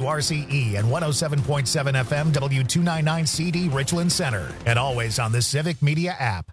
WRCE and 107.7 FM W299CD Richland Center. And always on the Civic Media app.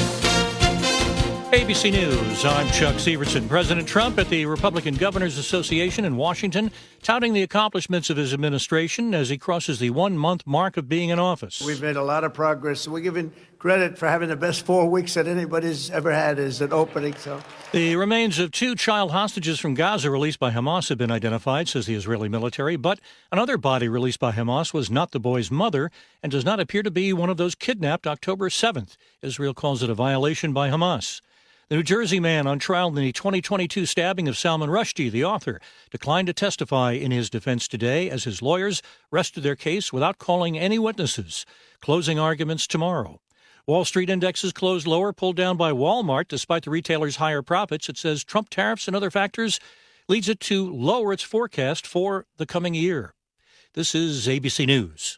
ABC News, I'm Chuck Severson. President Trump at the Republican Governors Association in Washington, touting the accomplishments of his administration as he crosses the 1-month mark of being in office. We've made a lot of progress. We're given credit for having the best 4 weeks that anybody's ever had as an opening. The remains of 2 child hostages from Gaza released by Hamas have been identified, says the Israeli military, but another body released by Hamas was not the boy's mother and does not appear to be one of those kidnapped October 7th. Israel calls it a violation by Hamas. The New Jersey man on trial in the 2022 stabbing of Salman Rushdie, the author, declined to testify in his defense today as his lawyers rested their case without calling any witnesses. Closing arguments tomorrow. Wall Street indexes closed lower, pulled down by Walmart despite the retailer's higher profits. It says Trump tariffs and other factors leads it to lower its forecast for the coming year. This is ABC News.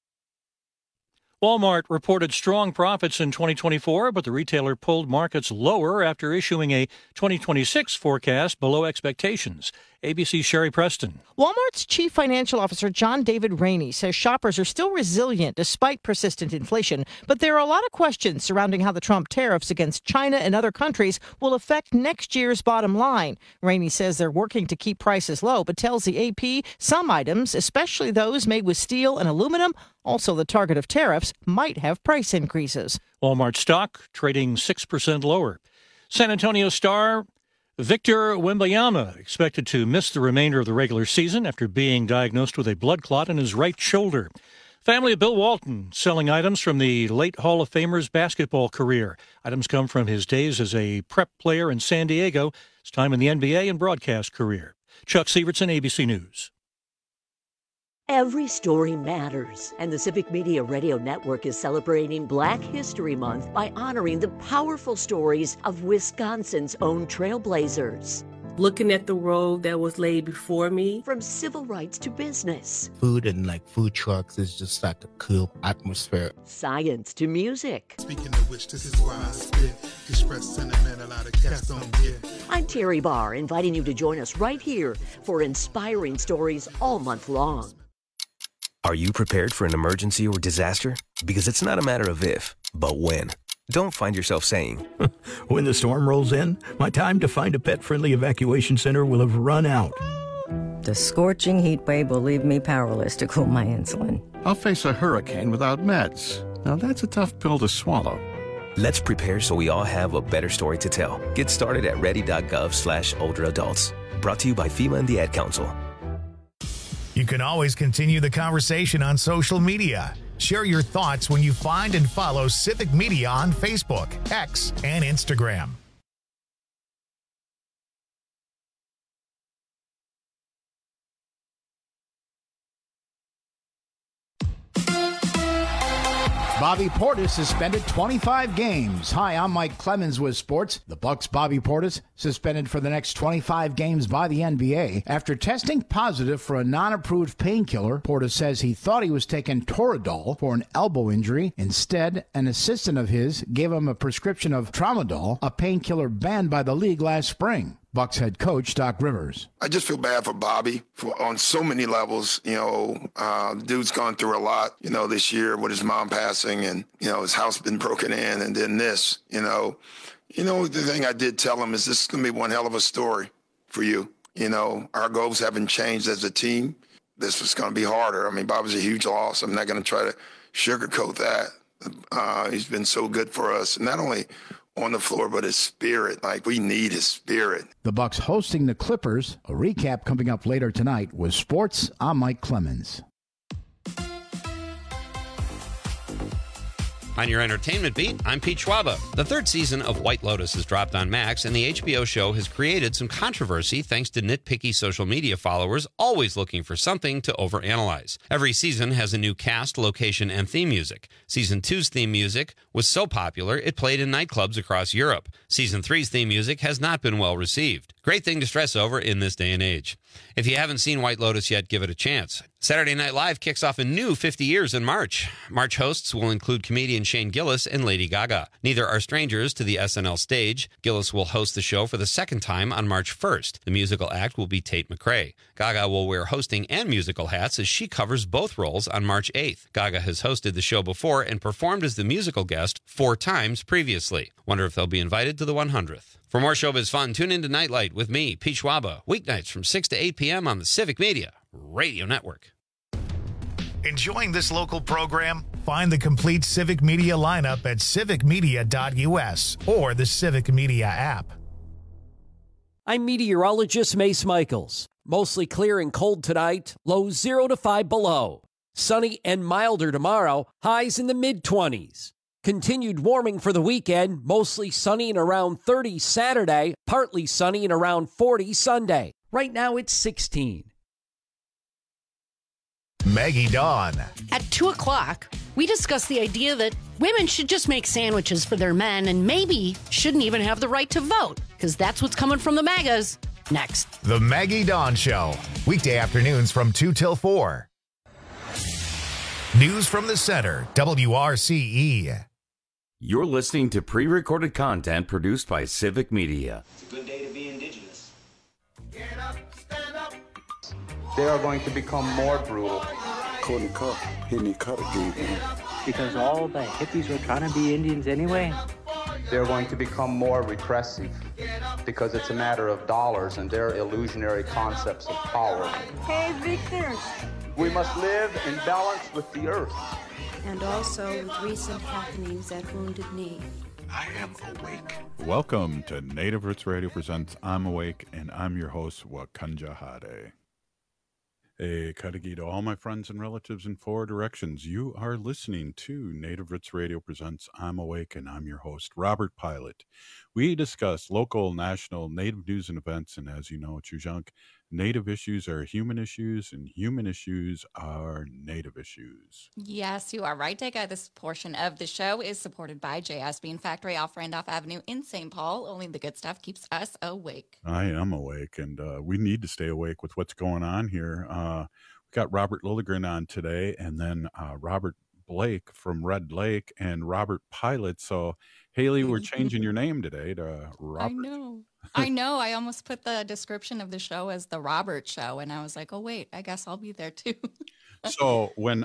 Walmart reported strong profits in 2024, but the retailer pulled markets lower after issuing a 2026 forecast below expectations. ABC's Sherry Preston. Walmart's chief financial officer, John David Rainey, says shoppers are still resilient despite persistent inflation, but there are a lot of questions surrounding how the Trump tariffs against China and other countries will affect next year's bottom line. Rainey says they're working to keep prices low, but tells the AP some items, especially those made with steel and aluminum, also the target of tariffs, might have price increases. Walmart stock trading 6% lower. San Antonio star Victor Wembanyama expected to miss the remainder of the regular season after being diagnosed with a blood clot in his right shoulder. Family of Bill Walton selling items from the late Hall of Famer's basketball career. Items come from his days as a prep player in San Diego, his time in the NBA and broadcast career. Chuck Severson, ABC News. Every story matters, and the Civic Media Radio Network is celebrating Black History Month by honoring the powerful stories of Wisconsin's own trailblazers. Looking at the road that was laid before me. From civil rights to business. Food and food trucks is just like a cool atmosphere. Science to music. Speaking of which, this is why I spit. Express sentiment a lot of cats don't get. I'm Terry Barr, inviting you to join us right here for inspiring stories all month long. Are you prepared for an emergency or disaster? Because it's not a matter of if, but when. Don't find yourself saying, when the storm rolls in, my time to find a pet-friendly evacuation center will have run out. The scorching heat wave will leave me powerless to cool my insulin. I'll face a hurricane without meds. Now that's a tough pill to swallow. Let's prepare so we all have a better story to tell. Get started at ready.gov/older adults. Brought to you by FEMA and the Ad Council. You can always continue the conversation on social media. Share your thoughts when you find and follow Civic Media on Facebook, X, and Instagram. Bobby Portis suspended 25 games. Hi, I'm Mike Clemens with sports. The Bucks' Bobby Portis suspended for the next 25 games by the NBA after testing positive for a non-approved painkiller. Portis says he thought he was taking Toradol for an elbow injury. Instead, an assistant of his gave him a prescription of Tramadol, a painkiller banned by the league last spring. Bucks head coach Doc Rivers. I just feel bad for Bobby on so many levels. The dude's gone through a lot, this year with his mom passing and, his house been broken in and then this, the thing I did tell him is this is going to be one hell of a story for you. Our goals haven't changed as a team. This was going to be harder. I mean, Bobby's a huge loss. I'm not going to try to sugarcoat that. He's been so good for us. Not only on the floor, but his spirit. We need his spirit. The Bucks hosting the Clippers. A recap coming up later tonight with sports. I'm Mike Clemens. On your entertainment beat, I'm Pete Schwaba. The third season of White Lotus has dropped on Max, and the HBO show has created some controversy thanks to nitpicky social media followers always looking for something to overanalyze. Every season has a new cast, location, and theme music. Season 2's theme music was so popular it played in nightclubs across Europe. Season 3's theme music has not been well received. Great thing to stress over in this day and age. If you haven't seen White Lotus yet, give it a chance. Saturday Night Live kicks off a new 50 years in March. March hosts will include comedian Shane Gillis and Lady Gaga. Neither are strangers to the SNL stage. Gillis will host the show for the second time on March 1st. The musical act will be Tate McRae. Gaga will wear hosting and musical hats as she covers both roles on March 8th. Gaga has hosted the show before and performed as the musical guest 4 times previously. Wonder if they'll be invited to the 100th. For more showbiz fun, tune into Nightlight with me, Pete Schwaba, weeknights from 6 to 8 p.m. on the Civic Media Radio Network. Enjoying this local program? Find the complete Civic Media lineup at civicmedia.us or the Civic Media app. I'm meteorologist Mace Michaels. Mostly clear and cold tonight, lows 0 to 5 below. Sunny and milder tomorrow, highs in the mid-20s. Continued warming for the weekend, mostly sunny and around 30 Saturday, partly sunny and around 40 Sunday. Right now it's 16. Maggie Dawn. At 2 o'clock, we discussed the idea that women should just make sandwiches for their men and maybe shouldn't even have the right to vote, because that's what's coming from the MAGAs. Next. The Maggie Dawn Show. Weekday afternoons from 2 till 4. News from the Center, WRCE. You're listening to pre-recorded content produced by Civic Media. It's a good day to be indigenous. Get up, stand up. They are going to become more brutal. Courtney Cup, hitting cut again. Because all the hippies were trying to be Indians anyway. They're going to become more repressive because it's a matter of dollars and their illusionary concepts of power. Hey, Victor. We must live in balance with the earth. And also with recent happenings at Wounded Knee. I am awake. Welcome to Native Roots Radio presents I'm Awake, and I'm your host, Wakanja Hade. Hey, Kadagi to all my friends and relatives in 4 directions. You are listening to Native Roots Radio presents I'm Awake, and I'm your host, Robert Pilot. We discuss local, national, Native news and events, and as you know, Chujunk, Native issues are human issues, and human issues are Native issues. Yes, you are right, Dega. This portion of the show is supported by JS Bean Factory off Randolph Avenue in St. Paul. Only the good stuff keeps us awake. I am awake, and we need to stay awake with what's going on here. We got Robert Lilligren on today, and then Robert Blake from Red Lake, and Robert Pilot. So, Haley, we're changing your name today to Robert. I know. I almost put the description of the show as the Robert Show, and I was like, oh, wait, I guess I'll be there too. So when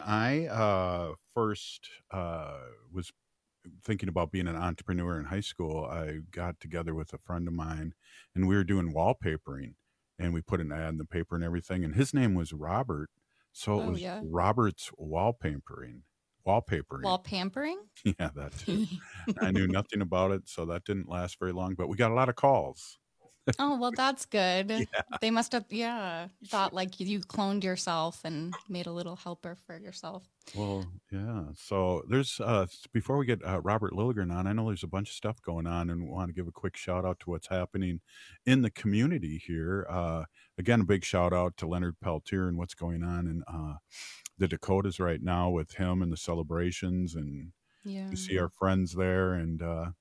I first was thinking about being an entrepreneur in high school, I got together with a friend of mine, and we were doing wallpapering, and we put an ad in the paper and everything, and his name was Robert. So it was Robert's Wallpapering. Wallpampering? Yeah, that too. I knew nothing about it, so that didn't last very long, but we got a lot of calls. Oh, well, that's good. Yeah. They must have, thought like you cloned yourself and made a little helper for yourself. Well, yeah. So there's, before we get Robert Lilligren on, I know there's a bunch of stuff going on, and we want to give a quick shout out to what's happening in the community here. Again, a big shout out to Leonard Peltier and what's going on in the Dakotas right now with him and the celebrations, and to see our friends there, and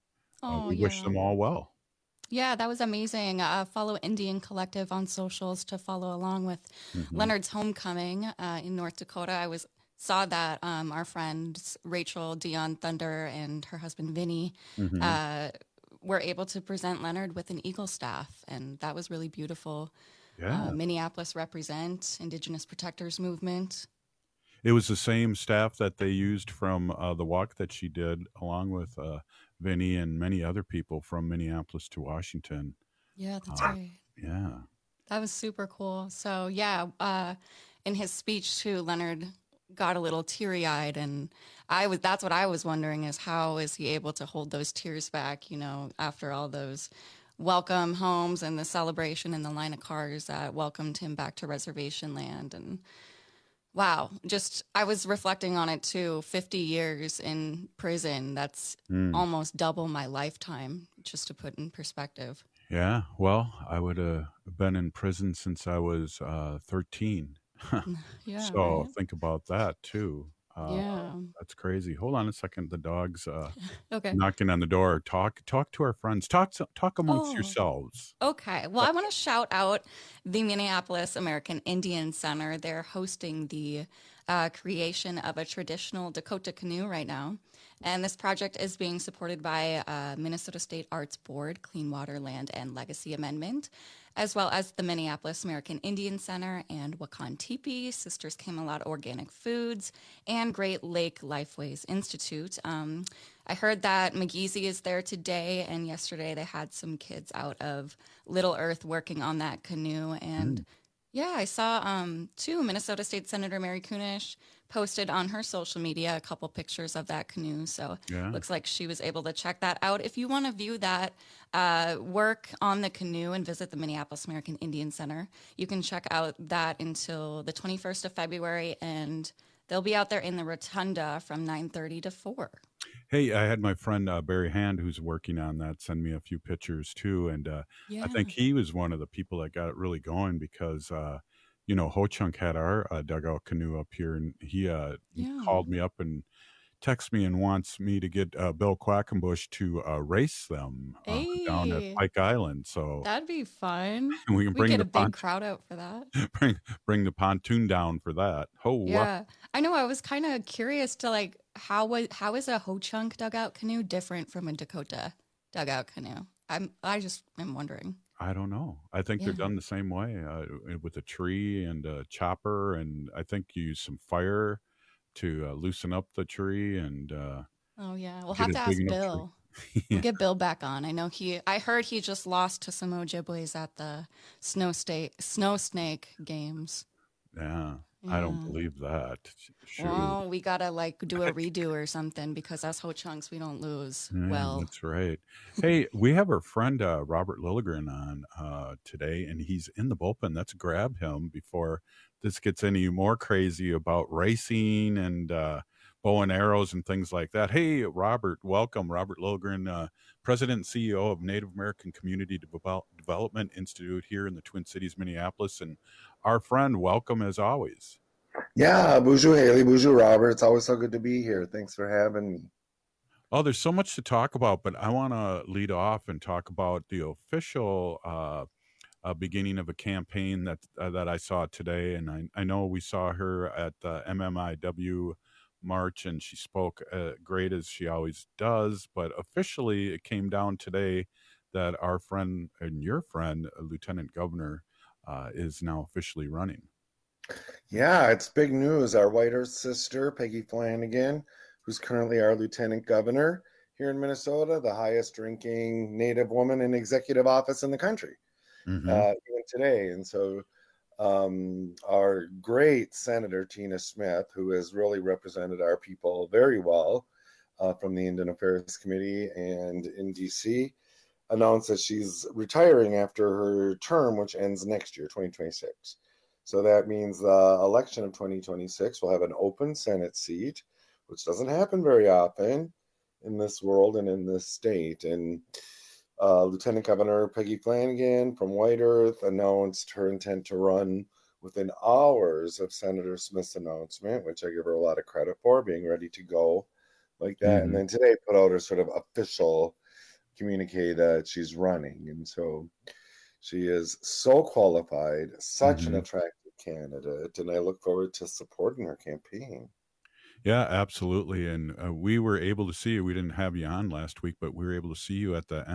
we wish them all well. Yeah, that was amazing. Follow Indian Collective on socials to follow along with Leonard's homecoming in North Dakota. I saw that our friends Rachel Dion Thunder and her husband Vinny were able to present Leonard with an Eagle staff, and that was really beautiful. Yeah. Minneapolis Represent, Indigenous Protectors Movement. It was the same staff that they used from the walk that she did, along with Vinny and many other people from Minneapolis to Washington. Yeah, that's right. Yeah. That was super cool. So, in his speech, too, Leonard got a little teary-eyed, and that's what I was wondering, is how is he able to hold those tears back, after all those welcome homes and the celebration and the line of cars that welcomed him back to reservation land. And wow, I was reflecting on it too. 50 years in prison, that's almost double my lifetime, just to put in perspective. Yeah, well, I would have been in prison since I was 13. Yeah, so right? think about that too. That's crazy. Hold on a second. The dog's Okay. knocking on the door. Talk to our friends. Talk amongst Oh. yourselves. Okay. Well, I want to shout out the Minneapolis American Indian Center. They're hosting the creation of a traditional Dakota canoe right now. And this project is being supported by Minnesota State Arts Board, Clean Water, Land, and Legacy Amendment, as well as the Minneapolis American Indian Center and Wakan Tipi, Sisters Camelot Organic Foods, and Great Lake Lifeways Institute. I heard that McGeezy is there today, and yesterday they had some kids out of Little Earth working on that canoe. And yeah, I saw too, Minnesota State Senator Mary Kunesh posted on her social media a couple pictures of that canoe. So looks like she was able to check that out. If you want to view that work on the canoe and visit the Minneapolis American Indian Center, you can check out that until the 21st of February, and they'll be out there in the Rotunda from 9:30 to 4. Hey, I had my friend Barry Hand, who's working on that, send me a few pictures too. And I think he was one of the people that got it really going because, Ho Chunk had our dugout canoe up here, and he called me up and texted me and wants me to get Bill Quackenbush to race them down at Pike Island. So that'd be fun. We can bring get the a big crowd out for that. bring the pontoon down for that. Yeah, I know. I was kind of curious to how is a Ho Chunk dugout canoe different from a Dakota dugout canoe? I just am wondering. I don't know. I think they're done the same way with a tree and a chopper, and I think you use some fire to loosen up the tree. And we'll have to ask Bill. We'll get Bill back on. I heard he just lost to some Ojibways at the Snow Snake games. Yeah. I don't believe that. Shoot. Well, we gotta do a redo or something because us Ho Chunks, we don't lose. Yeah, that's right. Hey, we have our friend Robert Lilligren on today, and he's in the bullpen. Let's grab him before this gets any more crazy about racing and bow and arrows and things like that. Hey, Robert, welcome. Robert Lilligren, President and CEO of Native American Community Development Institute here in the Twin Cities, Minneapolis, and our friend, welcome as always. Yeah, bonjour Haley, bonjour Robert. It's always so good to be here. Thanks for having me. Oh, there's so much to talk about, but I want to lead off and talk about the official beginning of a campaign that I saw today. And I know we saw her at the MMIW March, and she spoke great as she always does. But officially, it came down today that our friend and your friend, Lieutenant Governor, is now officially running. Yeah, it's big news. Our White Earth sister, Peggy Flanagan, who's currently our Lieutenant Governor here in Minnesota, the highest ranking Native woman in executive office in the country, even today. And so our great Senator Tina Smith, who has really represented our people very well from the Indian Affairs Committee and in D.C., announced that she's retiring after her term, which ends next year, 2026. So that means the election of 2026 will have an open Senate seat, which doesn't happen very often in this world and in this state. And Lieutenant Governor Peggy Flanagan from White Earth announced her intent to run within hours of Senator Smith's announcement, which I give her a lot of credit for, being ready to go like that. And then today put out her sort of official communique that she's running. And so she is so qualified, such an attractive candidate, and I look forward to supporting her campaign. Yeah, absolutely. And we were able to see you. We didn't have you on last week, but we were able to see you at the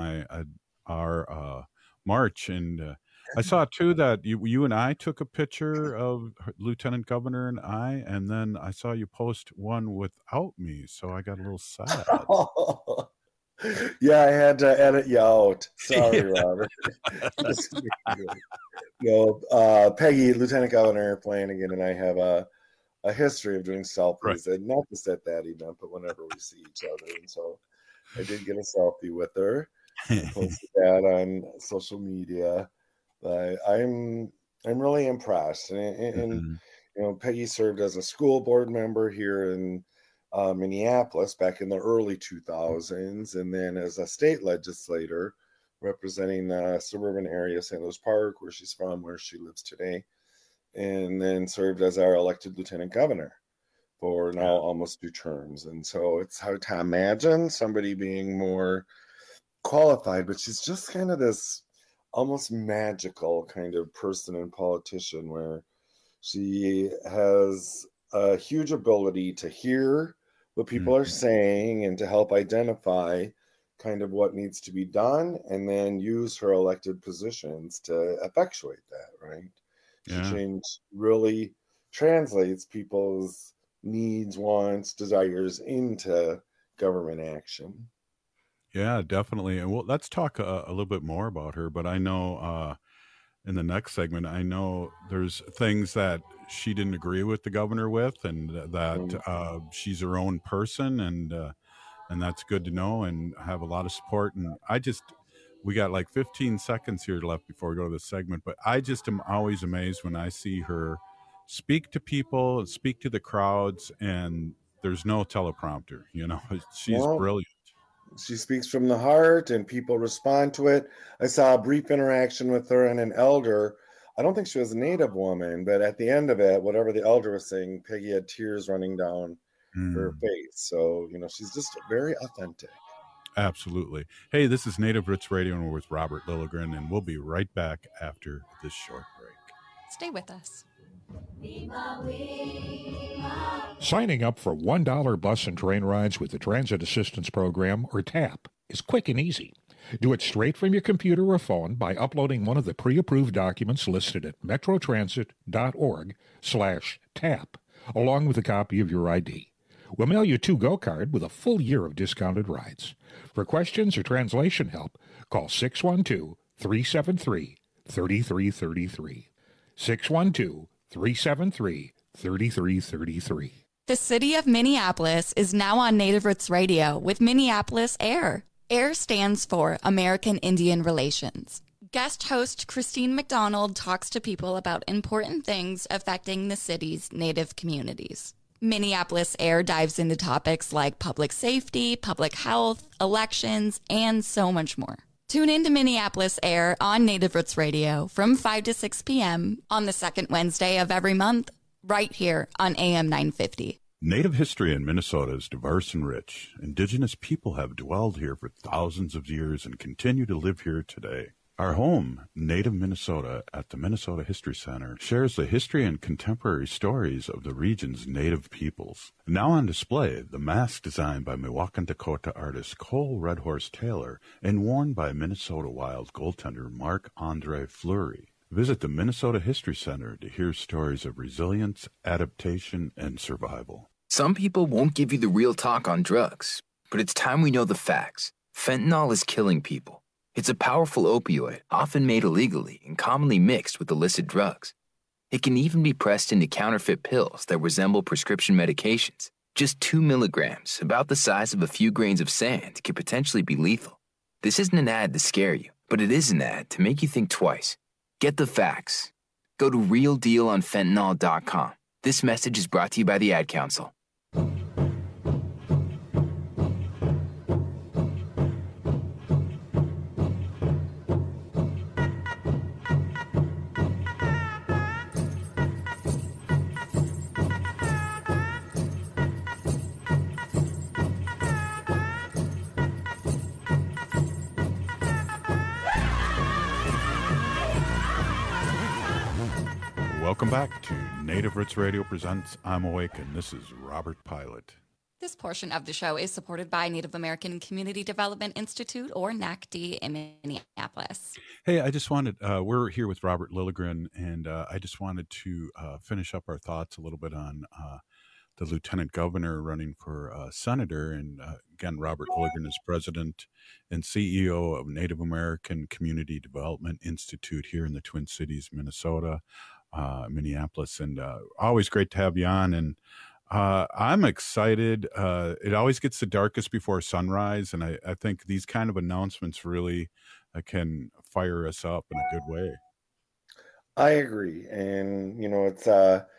MMIR March. And I saw too that you and I took a picture of Lieutenant Governor and then I saw you post one without me. So I got a little sad. Yeah, I had to edit you out. Sorry, Robert. Peggy, Lieutenant Governor Flanagan, and I have a history of doing selfies, and not just at that event, but whenever we see each other. And so I did get a selfie with her and posted that on social media. But I'm really impressed. And Peggy served as a school board member here in Minneapolis back in the early 2000s, and then as a state legislator representing the suburban area of St. Louis Park, where she's from, where she lives today, and then served as our elected lieutenant governor for now almost 2 terms. And so it's hard to imagine somebody being more qualified, but she's just kind of this almost magical kind of person and politician where she has a huge ability to hear what people are saying and to help identify kind of what needs to be done and then use her elected positions to effectuate that, right? She really translates people's needs, wants, desires into government action. Yeah, definitely. And well, let's talk a little bit more about her. But I know in the next segment, I know there's things that she didn't agree with the governor with, and that she's her own person, and that's good to know, and have a lot of support. And we got like 15 seconds here left before we go to the segment, but I just am always amazed when I see her speak to people, speak to the crowds, and there's no teleprompter. She's brilliant. She speaks from the heart and people respond to it. I saw a brief interaction with her and an elder. I don't think she was a Native woman, but at the end of it, whatever the elder was saying, Peggy had tears running down her face. So, she's just very authentic. Absolutely. Hey, this is Native Roots Radio, and we're with Robert Lilligren, and we'll be right back after this short break. Stay with us. Signing up for $1 bus and train rides with the Transit Assistance Program, or TAP, is quick and easy. Do it straight from your computer or phone by uploading one of the pre-approved documents listed at metrotransit.org/TAP, along with a copy of your ID. We'll mail you a to-go card with a full year of discounted rides. For questions or translation help, call 612-373-3333. 612-373-3333. The city of Minneapolis is now on Native Roots Radio with Minneapolis AIR. AIR stands for American Indian Relations. Guest host Christine McDonald talks to people about important things affecting the city's Native communities. Minneapolis AIR dives into topics like public safety, public health, elections, and so much more. Tune in to Minneapolis AIR on Native Roots Radio from 5 to 6 p.m. on the second Wednesday of every month, right here on AM 950. Native history in Minnesota is diverse and rich. Indigenous people have dwelled here for thousands of years and continue to live here today. Our home, Native Minnesota, at the Minnesota History Center, shares the history and contemporary stories of the region's Native peoples. Now on display, the mask designed by Miwok Dakota artist Cole Red Horse Taylor and worn by Minnesota Wild goaltender Marc-Andre Fleury. Visit the Minnesota History Center to hear stories of resilience, adaptation, and survival. Some people won't give you the real talk on drugs, but it's time we know the facts. Fentanyl is killing people. It's a powerful opioid, often made illegally and commonly mixed with illicit drugs. It can even be pressed into counterfeit pills that resemble prescription medications. Just 2 milligrams, about the size of a few grains of sand, can potentially be lethal. This isn't an ad to scare you, but it is an ad to make you think twice. Get the facts. Go to realdealonfentanyl.com. This message is brought to you by the Ad Council. Welcome back to Native Roots Radio presents I'm Awake, and this is Robert Pilot. This portion of the show is supported by Native American Community Development Institute, or NACD, in Minneapolis. Hey, I just wanted, we're here with Robert Lilligren, and I just wanted to finish up our thoughts a little bit on the lieutenant governor running for senator. And again, Robert Lilligren is president and CEO of Native American Community Development Institute here in the Twin Cities, Minnesota, Minneapolis. And always great to have you on. And I'm excited. It always gets the darkest before sunrise. And I think these kind of announcements really can fire us up in a good way. I agree. And, you know, it's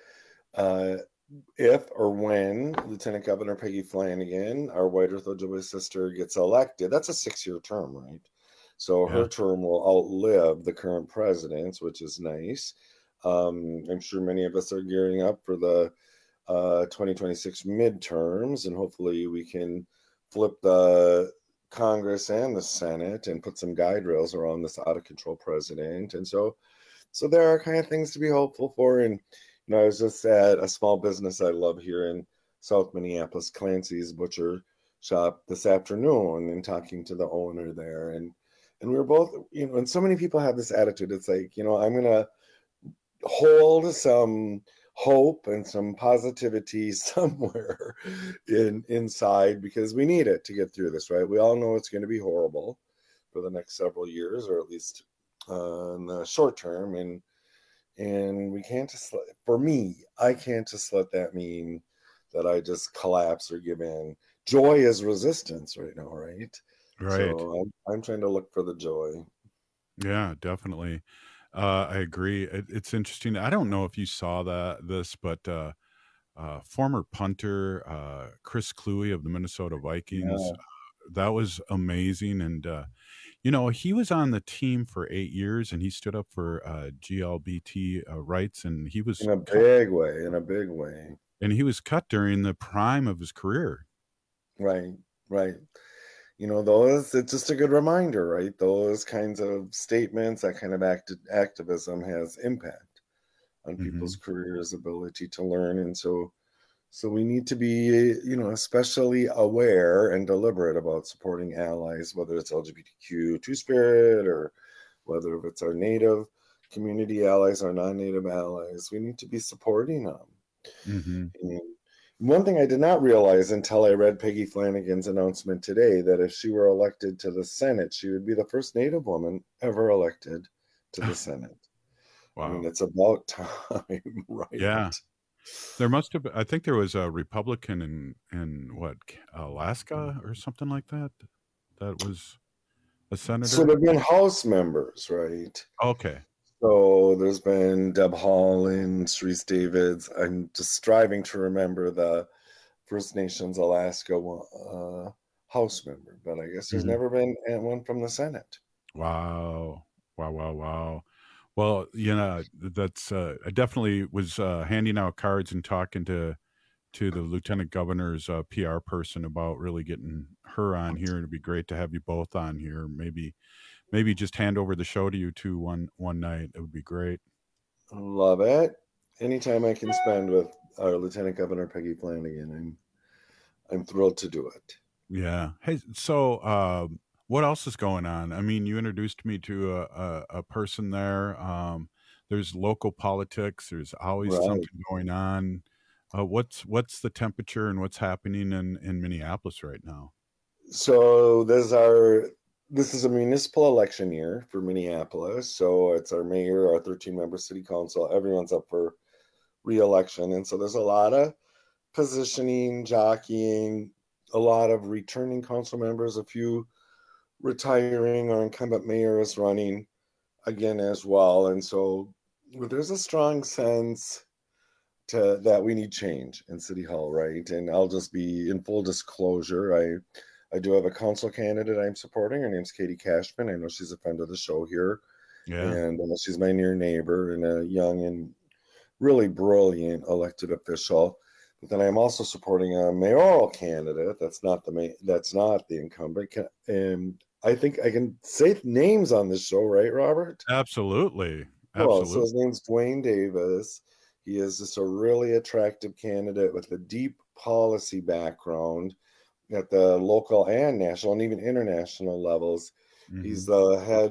if or when Lieutenant Governor Peggy Flanagan, our White Earth Ojibwe sister, gets elected, that's a 6-year term, right? So her term will outlive the current president's, which is nice. I'm sure many of us are gearing up for the 2026 midterms, and hopefully we can flip the Congress and the Senate and put some guide rails around this out of control president. And so there are kind of things to be hopeful for. And I was just at a small business I love here in South Minneapolis, Clancy's Butcher Shop, this afternoon, and talking to the owner there. And we were both, and so many people have this attitude. It's like, I'm going to hold some hope and some positivity somewhere inside, because we need it to get through this, right? We all know it's going to be horrible for the next several years, or at least in the short term. And we can't just, for me, I can't just let that mean that I just collapse or give in. Joy is resistance right now, right? Right. So I'm trying to look for the joy. Yeah, definitely. I agree. It's interesting. I don't know if you saw this, but former punter Chris Kluwe of the Minnesota Vikings, that was amazing. And he was on the team for 8 years, and he stood up for GLBT rights, and he was in a big way. And he was cut during the prime of his career. Right. Those, it's just a good reminder, right? Those kinds of statements, that kind of activism has impact on people's careers, ability to learn. And so we need to be, especially aware and deliberate about supporting allies, whether it's LGBTQ Two-Spirit or whether it's our Native community allies, our non-Native allies. We need to be supporting them. And one thing I did not realize until I read Peggy Flanagan's announcement today, that if she were elected to the Senate, she would be the first Native woman ever elected to the Senate. Wow. I mean, it's about time, right? Yeah. There must have been, I think there was a Republican in Alaska or something like that. That was a senator. So there have been House members, right? Okay. So there's been Deb Hall and Sharice Davids. I'm just striving to remember the First Nations Alaska House member, but I guess there's never been one from the Senate. Wow. Well, that's I definitely was handing out cards and talking to the Lieutenant Governor's PR person about really getting her on here. It'd be great to have you both on here. Maybe just hand over the show to you two one night. It would be great. Love it. Anytime I can spend with our Lieutenant Governor Peggy Flanagan, I'm thrilled to do it. Yeah. Hey, so what else is going on? I mean, you introduced me to a person there. There's local politics. There's always something going on. What's the temperature and what's happening in Minneapolis right now? So this is a municipal election year for Minneapolis. So it's our mayor, our 13-member city council. Everyone's up for re-election. And so there's a lot of positioning, jockeying, a lot of returning council members, a few retiring. Our incumbent mayor is running again as well. And so there's a strong sense that we need change in City Hall, right? And I'll just be in full disclosure. I do have a council candidate I'm supporting. Her name's Katie Cashman. I know she's a friend of the show here. Yeah. And she's my near neighbor and a young and really brilliant elected official. But then I'm also supporting a mayoral candidate. That's not the incumbent. And I think I can say names on this show, right, Robert? Absolutely. Well, so his name's Dwayne Davis. He is just a really attractive candidate with a deep policy background at the local and national and even international levels. He's the head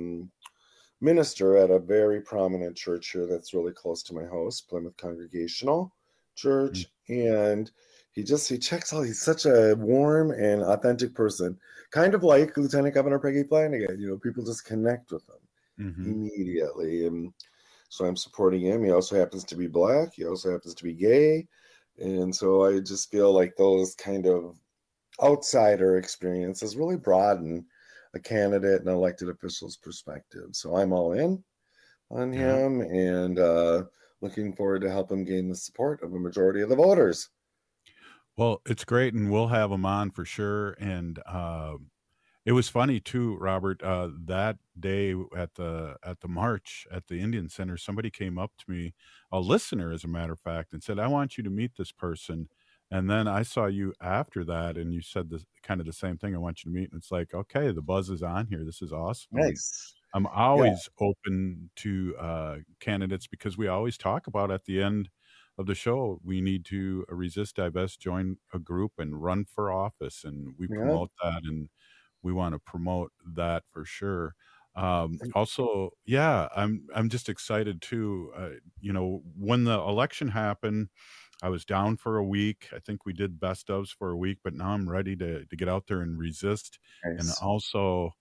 minister at a very prominent church here that's really close to my house, Plymouth Congregational Church. And he checks out. He's such a warm and authentic person, kind of like Lieutenant Governor Peggy Flanagan. People just connect with him immediately. And so I'm supporting him. He also happens to be Black. He also happens to be gay. And so I just feel like those kind of outsider experiences really broaden a candidate and elected official's perspective. So I'm all in on him and looking forward to help him gain the support of a majority of the voters. Well, it's great, and we'll have him on for sure. And It was funny too, Robert. That day at the march at the Indian Center, somebody came up to me, a listener, as a matter of fact, and said, "I want you to meet this person." And then I saw you after that, and you said kind of the same thing. I want you to meet, and it's like, okay, the buzz is on here. This is awesome. Nice. I'm always open to candidates, because we always talk about at the end of the show, we need to resist, divest, join a group, and run for office, and we promote that, and we want to promote that for sure. Also, I'm just excited too. When the election happened, I was down for a week. I think we did best ofs for a week, but now I'm ready to get out there and resist, and also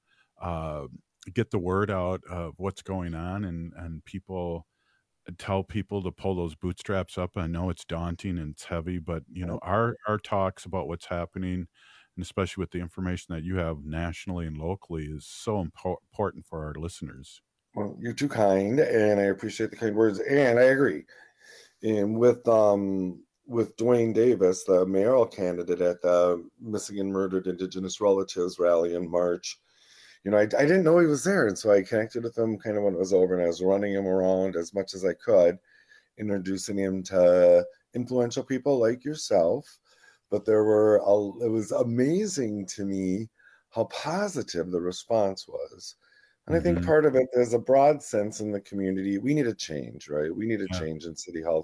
get the word out of what's going on, and tell people to pull those bootstraps up. I know it's daunting and it's heavy, but our talks about what's happening, and especially with the information that you have nationally and locally, is so important for our listeners. Well, you're too kind, and I appreciate the kind words, and I agree. And with Dwayne Davis, the mayoral candidate at the Missing Murdered Indigenous Relatives rally and march, I didn't know he was there, and so I connected with him kind of when it was over, and I was running him around as much as I could, introducing him to influential people like yourself. But it was amazing to me how positive the response was. And I think part of it, there's a broad sense in the community. We need a change, right? We need a change in City Hall.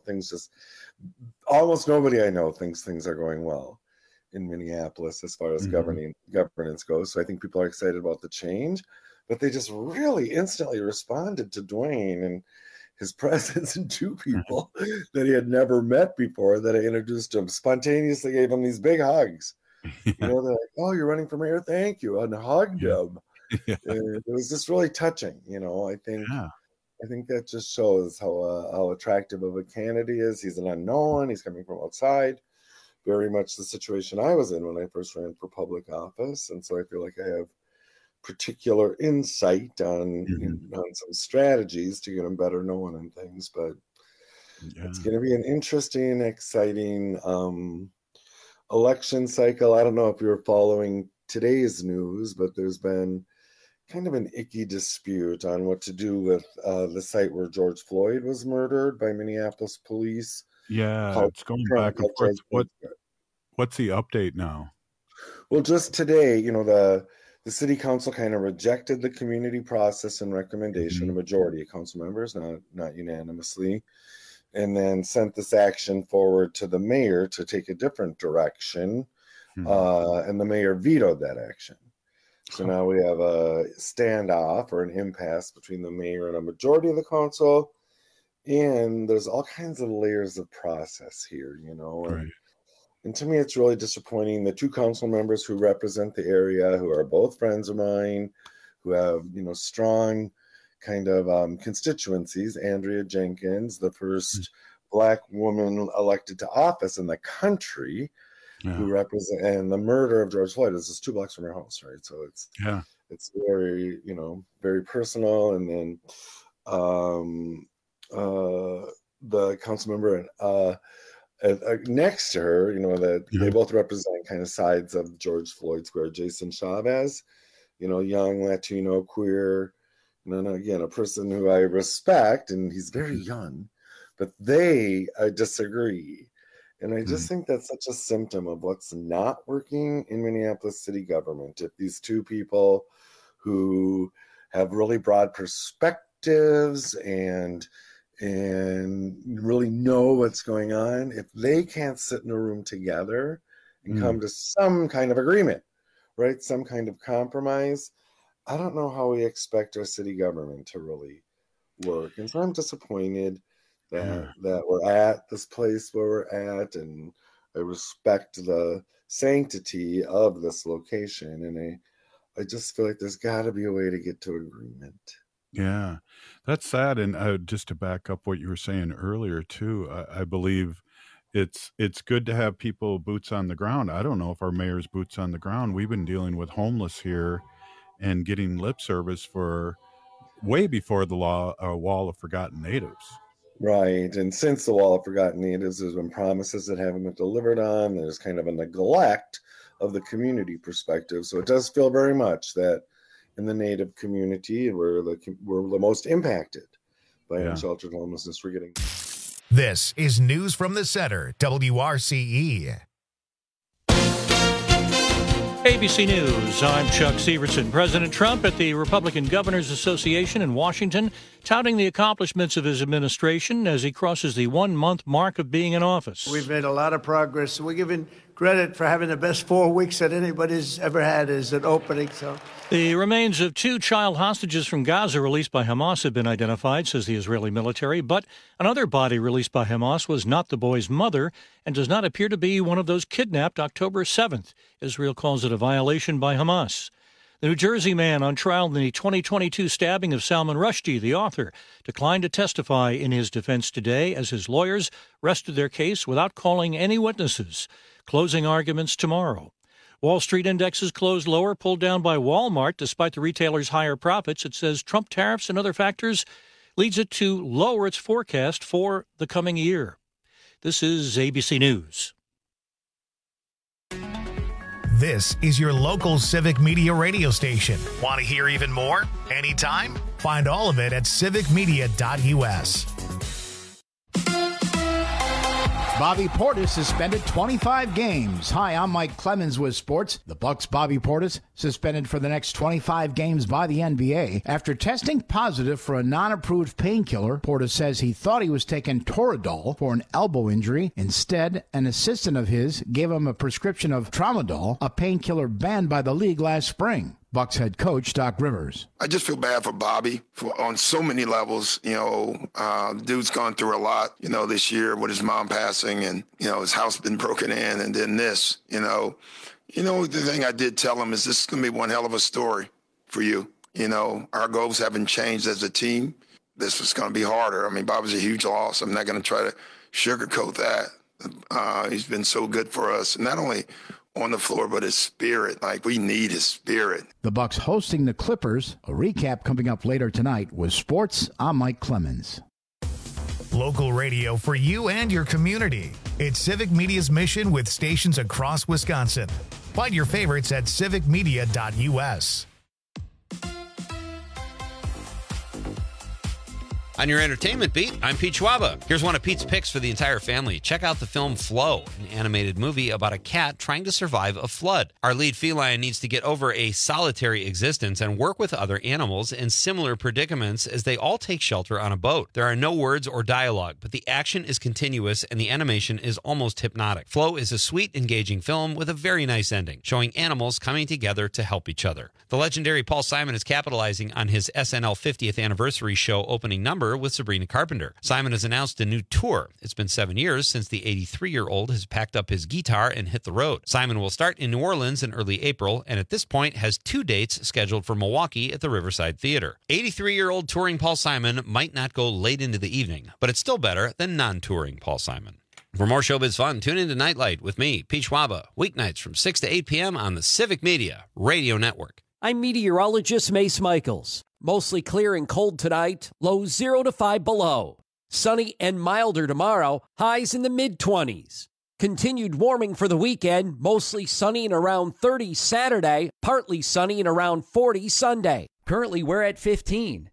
Almost nobody I know thinks things are going well in Minneapolis as far as governance goes. So I think people are excited about the change, but they just really instantly responded to Dwayne and his presence, and two people that he had never met before that I introduced him, spontaneously gave him these big hugs. They're like, "Oh, you're running for mayor? Thank you," and hugged him. And it was just really touching. I think that just shows how attractive of a candidate he is. He's an unknown. He's coming from outside. Very much the situation I was in when I first ran for public office, and so I feel like I have particular insight on some strategies to get him better known and things. But it's going to be an interesting, exciting election cycle. I don't know if you're following today's news, but there's been kind of an icky dispute on what to do with the site where George Floyd was murdered by Minneapolis police. Yeah, it's going back and forth. What's the update now? Well, just today, the city council kind of rejected the community process and recommendation, a majority of council members, not unanimously, and then sent this action forward to the mayor to take a different direction, and the mayor vetoed that action. So now we have a standoff or an impasse between the mayor and a majority of the council, and there's all kinds of layers of process here, And to me, it's really disappointing. The two council members who represent the area, who are both friends of mine, who have, strong kind of constituencies, Andrea Jenkins, the first Black woman elected to office in the country, who represent, and the murder of George Floyd is just 2 blocks from her house, right? So it's very, very personal. And then the council member next to her, that they both represent kind of sides of George Floyd Square, Jason Chavez, young Latino queer, again, a person who I respect, and he's very young, but they disagree. And I just think that's such a symptom of what's not working in Minneapolis city government. If these two people who have really broad perspectives and really know what's going on, if they can't sit in a room together and come to some kind of agreement, right? Some kind of compromise, I don't know how we expect our city government to really work. And so I'm disappointed that we're at this place where we're at, and I respect the sanctity of this location. And I just feel like there's got to be a way to get to agreement. Yeah, that's sad. And just to back up what you were saying earlier too, I believe it's good to have people boots on the ground. I don't know if our mayor's boots on the ground. We've been dealing with homeless here and getting lip service for way before the Wall of Forgotten Natives. Right. And since the Wall of Forgotten Natives, there's been promises that haven't been delivered on. There's kind of a neglect of the community perspective. So it does feel very much that in the Native community, we're the most impacted by unsheltered homelessness. We're getting. This is News from the Center, WRCE. ABC News, I'm Chuck Severson. President Trump at the Republican Governors Association in Washington, touting the accomplishments of his administration as he crosses the 1-month mark of being in office. We've made a lot of progress. We're given credit for having the best 4 weeks that anybody's ever had as an opening. So the remains of 2 child hostages from Gaza released by Hamas have been identified, says the Israeli military, but another body released by Hamas was not the boy's mother and does not appear to be one of those kidnapped October 7th. Israel calls it a violation by Hamas. The New Jersey man on trial in the 2022 stabbing of Salman Rushdie, the author, declined to testify in his defense today as his lawyers rested their case without calling any witnesses. Closing arguments tomorrow. Wall Street indexes closed lower, pulled down by Walmart despite the retailer's higher profits. It says Trump tariffs and other factors leads it to lower its forecast for the coming year. This is ABC News. This is your local Civic Media radio station. Want to hear even more? Anytime? Find all of it at civicmedia.us. Bobby Portis suspended 25 games. Hi, I'm Mike Clemens with sports. The Bucks' Bobby Portis suspended for the next 25 games by the NBA after testing positive for a non-approved painkiller. Portis says he thought he was taking Toradol for an elbow injury. Instead, an assistant of his gave him a prescription of Tramadol, a painkiller banned by the league last spring. Bucks head coach Doc Rivers. I just feel bad for Bobby on so many levels. Dude's gone through a lot, this year with his mom passing and, his house been broken in and then this, the thing I did tell him is this is going to be one hell of a story for you. Our goals haven't changed as a team. This was going to be harder. I mean, Bobby's a huge loss. I'm not going to try to sugarcoat that. He's been so good for us. And not only on the floor, but his spirit. We need his spirit. The Bucks hosting the Clippers. A recap coming up later tonight with sports. I'm Mike Clemens. Local radio for you and your community. It's Civic Media's mission with stations across Wisconsin. Find your favorites at civicmedia.us. On your entertainment beat, I'm Pete Schwaba. Here's one of Pete's picks for the entire family. Check out the film Flow, an animated movie about a cat trying to survive a flood. Our lead feline needs to get over a solitary existence and work with other animals in similar predicaments as they all take shelter on a boat. There are no words or dialogue, but the action is continuous and the animation is almost hypnotic. Flow is a sweet, engaging film with a very nice ending, showing animals coming together to help each other. The legendary Paul Simon is capitalizing on his SNL 50th anniversary show opening number with Sabrina Carpenter. Simon has announced a new tour. It's been 7 years since the 83-year-old has packed up his guitar and hit the road. Simon will start in New Orleans in early April, and at this point has 2 dates scheduled for Milwaukee at the Riverside Theater. 83-year-old touring Paul Simon might not go late into the evening, but it's still better than non-touring Paul Simon. For more showbiz fun, tune in to Nightlight with me, Pete Schwaba, weeknights from 6 to 8 p.m. on the Civic Media Radio Network. I'm meteorologist Mace Michaels. Mostly clear and cold tonight, lows 0 to 5 below. Sunny and milder tomorrow, highs in the mid-20s. Continued warming for the weekend, mostly sunny and around 30 Saturday, partly sunny and around 40 Sunday. Currently, we're at 15.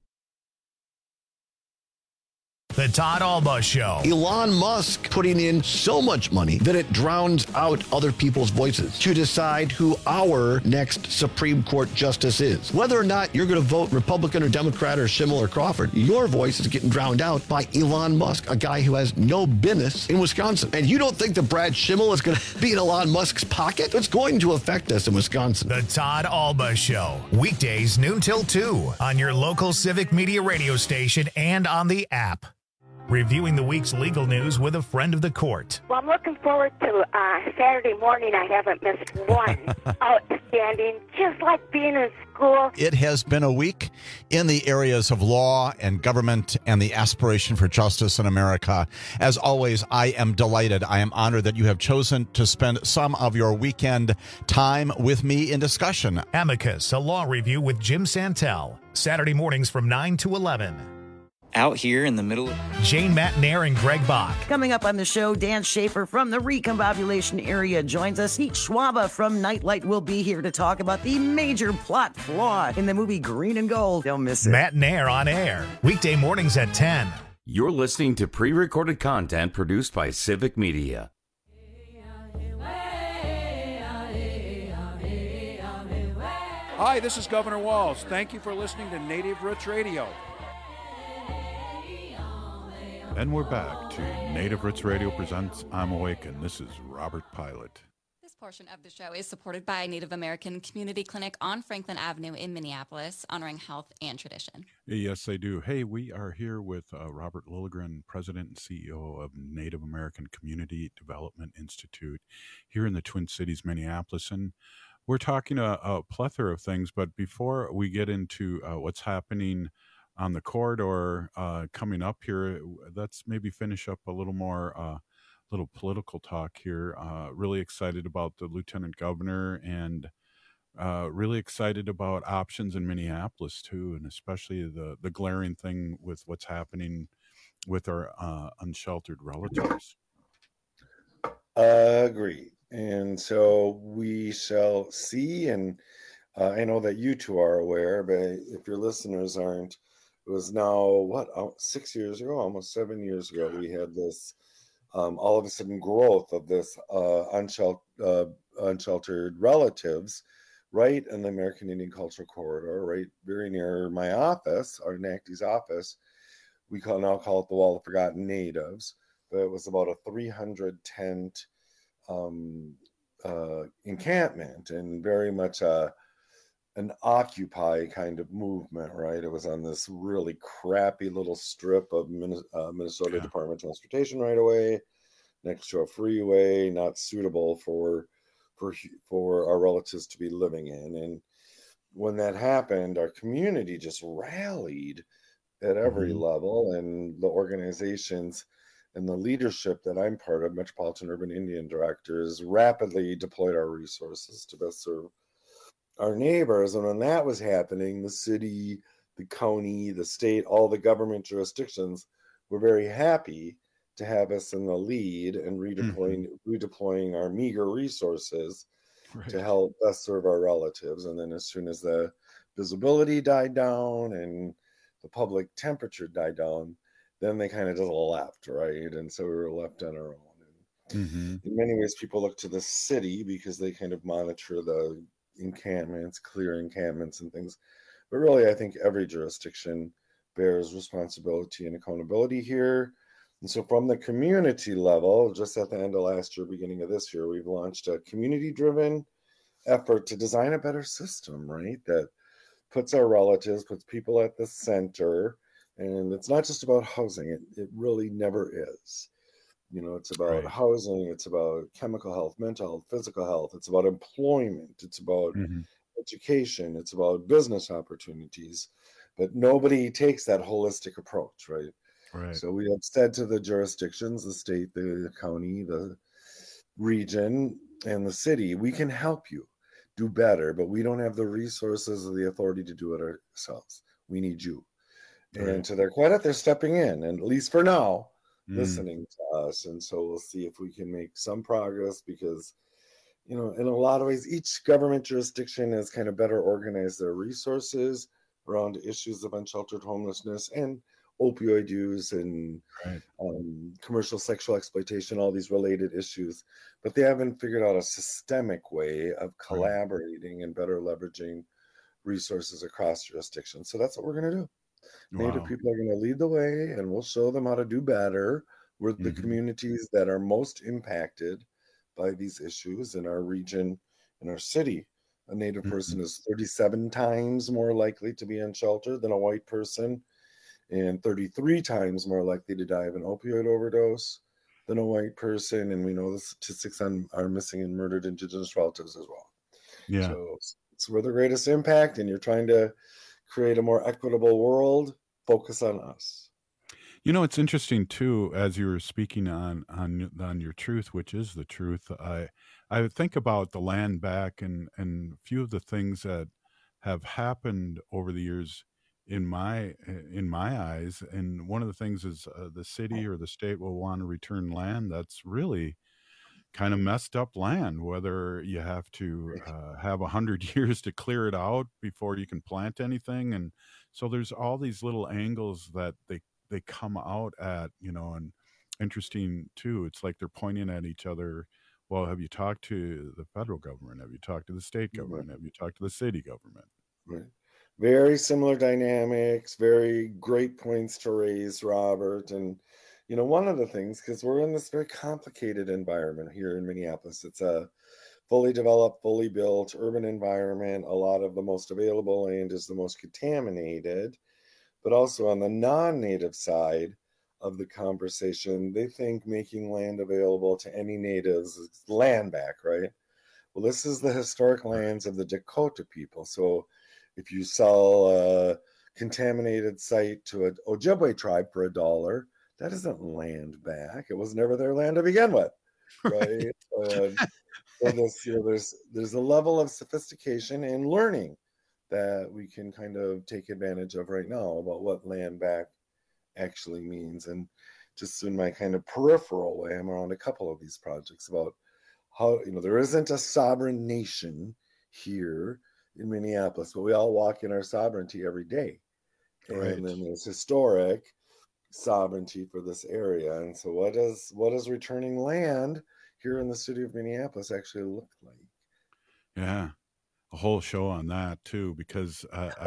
The Todd Alba Show. Elon Musk putting in so much money that it drowns out other people's voices to decide who our next Supreme Court justice is. Whether or not you're going to vote Republican or Democrat or Schimmel or Crawford, your voice is getting drowned out by Elon Musk, a guy who has no business in Wisconsin. And you don't think that Brad Schimmel is going to be in Elon Musk's pocket? It's going to affect us in Wisconsin. The Todd Alba Show. Weekdays noon till 2 on your local Civic Media radio station and on the app. Reviewing the week's legal news with a friend of the court. Well, I'm looking forward to Saturday morning. I haven't missed one. Outstanding, just like being in school. It has been a week in the areas of law and government and the aspiration for justice in America. As always, I am delighted. I am honored that you have chosen to spend some of your weekend time with me in discussion. Amicus, a law review with Jim Santel. Saturday mornings from 9 to 11. out here in the middle of Jane Matnair and Greg Bach. Coming up on the show, Dan Schaefer from the Recombobulation area joins us. Pete Schwaba from Nightlight will be here to talk about the major plot flaw in the movie Green and Gold. Don't miss it. Matnair on air, weekday mornings at 10. You're listening to pre-recorded content produced by Civic Media. Hi, this is Governor Walz. Thank you for listening to Native Roots Radio. And we're back to Native Roots Radio presents I'm Awake, and this is Robert Pilot. This portion of the show is supported by Native American Community Clinic on Franklin Avenue in Minneapolis, honoring health and tradition. Yes, they do. Hey, we are here with Robert Lilligren, President and CEO of Native American Community Development Institute here in the Twin Cities, Minneapolis. And we're talking a plethora of things, but before we get into what's happening on the corridor coming up here, let's maybe finish up a little more little political talk here. Really excited about the Lieutenant Governor, and really excited about options in Minneapolis too, and especially the glaring thing with what's happening with our unsheltered relatives. Agreed. And so we shall see, and I know that you two are aware, but if your listeners aren't, it was now, 6 years ago, almost 7 years ago, we had this all of a sudden growth of this unsheltered relatives right in the American Indian Cultural Corridor, right very near my office, our NACD's office. We now call it the Wall of Forgotten Natives, but it was about a 300 tent encampment, and very much an Occupy kind of movement, right? It was on this really crappy little strip of Minnesota Department of Transportation right away, next to a freeway, not suitable for our relatives to be living in. And when that happened, our community just rallied at every level, and the organizations and the leadership that I'm part of, Metropolitan Urban Indian Directors, rapidly deployed our resources to best serve our neighbors. And when that was happening, the city, the county, the state, all the government jurisdictions were very happy to have us in the lead and redeploying our meager resources to help best serve our relatives. And then as soon as the visibility died down and the public temperature died down, then they kind of just left, right? And so we were left on our own. And in many ways, people look to the city because they kind of monitor the encampments, clear encampments and things. But really, I think every jurisdiction bears responsibility and accountability here. And so from the community level, just at the end of last year, beginning of this year, we've launched a community-driven effort to design a better system, right? That puts our relatives, puts people at the center. And it's not just about housing. It really never is. You know, it's about housing. It's about chemical health, mental health, physical health. It's about employment. It's about education. It's about business opportunities. But nobody takes that holistic approach, right? So we have said to the jurisdictions, the state, the county, the region, and the city, we can help you do better, but we don't have the resources or the authority to do it ourselves. We need you. And to their credit, they're stepping in, and at least for now, listening to us. And so we'll see if we can make some progress, because, you know, in a lot of ways, each government jurisdiction has kind of better organized their resources around issues of unsheltered homelessness and opioid use and commercial sexual exploitation, all these related issues. But they haven't figured out a systemic way of collaborating and better leveraging resources across jurisdictions. So that's what we're going to do. Native people are going to lead the way, and we'll show them how to do better with the communities that are most impacted by these issues in our region, in our city. A Native person is 37 times more likely to be unsheltered than a white person, and 33 times more likely to die of an opioid overdose than a white person. And we know the statistics on our missing and murdered Indigenous relatives as well. So it's where the greatest impact, and you're trying to create a more equitable world. Focus on us. You know, it's interesting too, as you were speaking on your truth, which is the truth. I think about the land back and a few of the things that have happened over the years in my eyes. And one of the things is the city or the state will want to return land that's really kind of messed up land, whether you have to have 100 years to clear it out before you can plant anything. And so there's all these little angles that they come out at, and interesting too. It's like they're pointing at each other. Well, have you talked to the federal government? Have you talked to the state government? Have you talked to the city government? Right. Very similar dynamics, very great points to raise, Robert. And, one of the things, because we're in this very complicated environment here in Minneapolis, it's a fully developed, fully built urban environment. A lot of the most available land is the most contaminated. But also on the non-native side of the conversation, they think making land available to any natives is land back, right? Well, this is the historic lands of the Dakota people. So if you sell a contaminated site to an Ojibwe tribe for $1, that isn't land back. It was never their land to begin with, right? So there's a level of sophistication and learning that we can kind of take advantage of right now about what land back actually means. And just in my kind of peripheral way, I'm around a couple of these projects about how, there isn't a sovereign nation here in Minneapolis, but we all walk in our sovereignty every day. Right. And then there's historic sovereignty for this area. And so what does returning land here in the city of Minneapolis actually look like? Yeah, a whole show on that too, because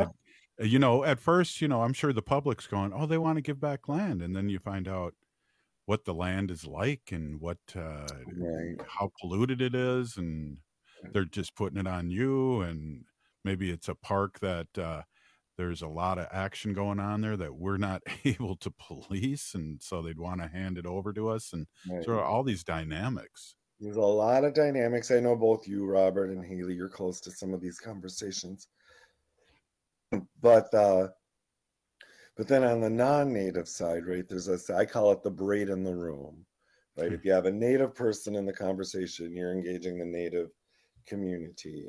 at first, I'm sure the public's going, oh, they want to give back land. And then you find out what the land is like and what, how polluted it is. And they're just putting it on you. And maybe it's a park that there's a lot of action going on there that we're not able to police. And so they'd want to hand it over to us. And so all these dynamics. There's a lot of dynamics. I know both you, Robert, and Haley, you're close to some of these conversations. But then on the non-native side, right, I call it the braid in the room, right? If you have a native person in the conversation, you're engaging the native community,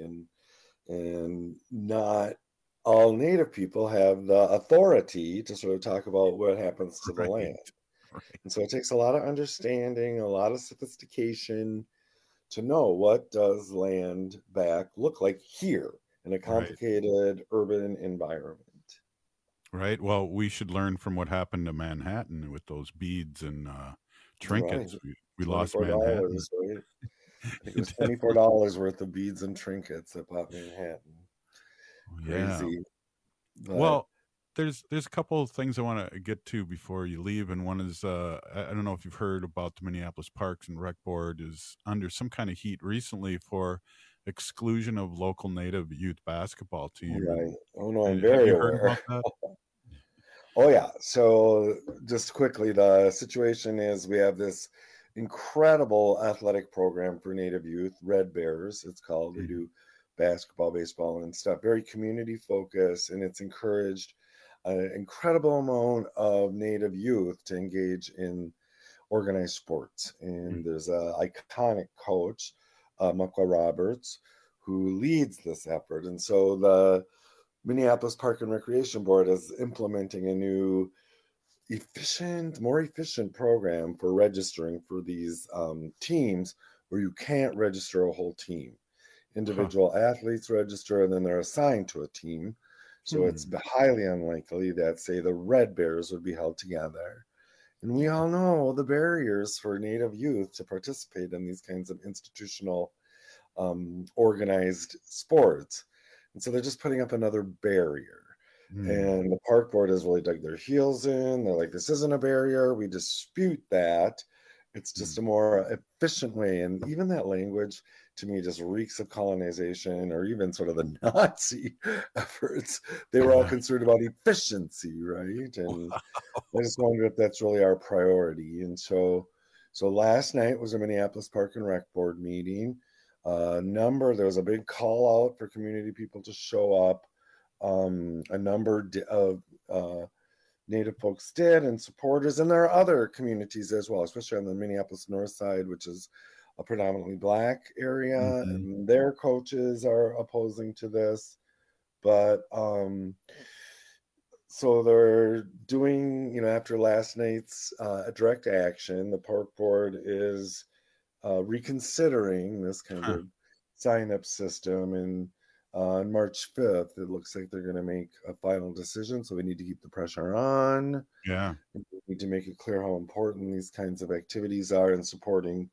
and not all native people have the authority to sort of talk about what happens to the land. Right. And so it takes a lot of understanding, a lot of sophistication to know what does land back look like here in a complicated urban environment. Right. Well, we should learn from what happened to Manhattan with those beads and trinkets. Right. We lost Manhattan. Right? I think it was $24 worth of beads and trinkets that bought Manhattan. Crazy. But... Well, there's a couple of things I want to get to before you leave, and one is I don't know if you've heard about the Minneapolis Parks and Rec Board is under some kind of heat recently for exclusion of local Native youth basketball team. Right. Oh no, I'm very aware. Oh yeah. So just quickly, the situation is we have this incredible athletic program for Native youth, Red Bears, it's called. They do basketball, baseball, and stuff. Very community focused, and it's encouraged an incredible amount of Native youth to engage in organized sports. And there's an iconic coach, Mukwa Roberts, who leads this effort. And so the Minneapolis Park and Recreation Board is implementing a new more efficient program for registering for these teams where you can't register a whole team. Individual athletes register and then they're assigned to a team. So it's highly unlikely that, say, the Red Bears would be held together. And we all know the barriers for Native youth to participate in these kinds of institutional organized sports. And so they're just putting up another barrier. And the park board has really dug their heels in. They're like, this isn't a barrier. We dispute that. It's just a more efficient way. And even that language, to me, just reeks of colonization or even sort of the Nazi efforts. They were all concerned about efficiency, right? And I just wonder if that's really our priority. And so last night was a Minneapolis Park and Rec Board meeting. There was a big call out for community people to show up. A number of Native folks did, and supporters, and there are other communities as well, especially on the Minneapolis North Side, which is a predominantly Black area, and their coaches are opposing to this. But So they're doing, after last night's direct action, the park board is reconsidering this kind of sign-up system, and on March 5th, it looks like they're going to make a final decision. So we need to keep the pressure on. Yeah. We need to make it clear how important these kinds of activities are in supporting